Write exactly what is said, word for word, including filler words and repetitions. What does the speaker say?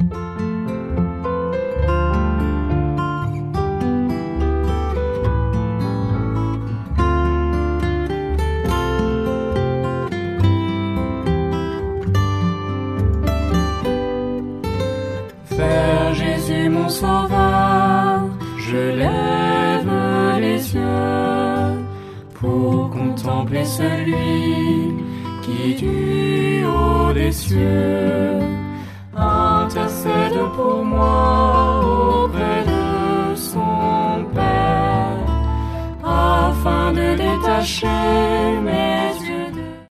Vers Jésus mon sauveur, je lève les yeux pour contempler celui qui du haut des cieux intercède pour moi auprès de son Père, afin de détacher mes